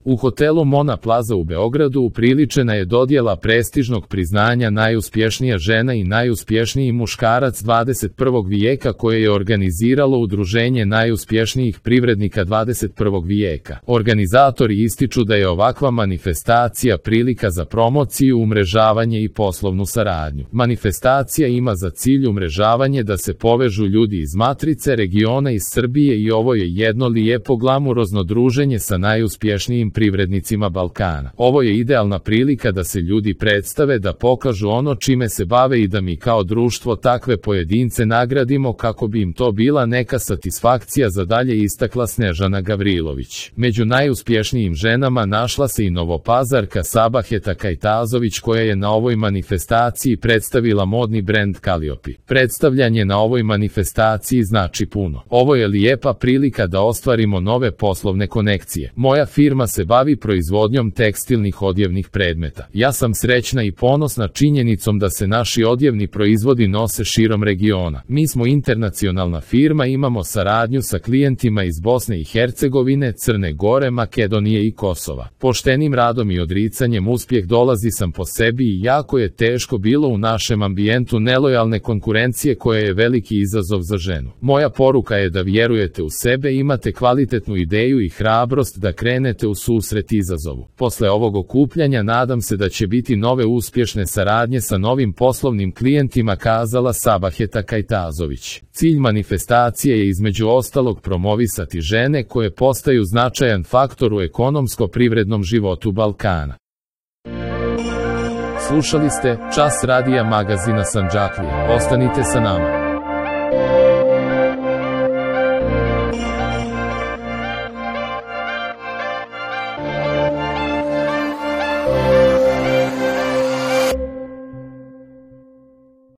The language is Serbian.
U hotelu Mona Plaza u Beogradu upriličena je dodjela prestižnog priznanja najuspješnija žena i najuspješniji muškarac 21. vijeka koje je organiziralo Udruženje najuspješnijih privrednika 21. vijeka. Organizatori ističu da je ovakva manifestacija prilika za promociju, umrežavanje i poslovnu saradnju. Manifestacija ima za cilj umrežavanje da se povežu ljudi iz matrice, regiona, iz Srbije i ovo je jedno lijepo glamurozno druženje sa najuspješnijim privrednicima Balkana. Ovo je idealna prilika da se ljudi predstave, da pokažu ono čime se bave i da mi kao društvo takve pojedince nagradimo kako bi im to bila neka satisfakcija za dalje, istakla Snežana Gavrilović. Među najuspješnijim ženama našla se i Novopazarka Sabaheta Kajtazović koja je na ovoj manifestaciji predstavila modni brend Kaliopi. Predstavljanje na ovoj manifestaciji znači puno. Ovo je lijepa prilika da ostvarimo nove poslovne konekcije. Moja firma se bavi proizvodnjom tekstilnih odjevnih predmeta. Ja sam srećna i ponosna činjenicom da se naši odjevni proizvodi nose širom regiona. Mi smo internacionalna firma, imamo saradnju sa klijentima iz Bosne i Hercegovine, Crne Gore, Makedonije i Kosova. Poštenim radom i odricanjem uspjeh dolazi sam po sebi i jako je teško bilo u našem ambijentu nelojalne konkurencije koja je veliki izazov za ženu. Moja poruka je da vjerujete u sebe, imate kvalitetnu ideju i hrabrost da krenete u susret izazovu. Posle ovog okupljanja nadam se da će biti nove uspješne saradnje sa novim poslovnim klijentima, kazala Sabaheta Kajtazović. Cilj manifestacije je između ostalog promovisati žene koje postaju značajan faktor u ekonomsko-privrednom životu Balkana. Slušali ste Čas radija magazina Sandžaklije. Ostanite sa nama.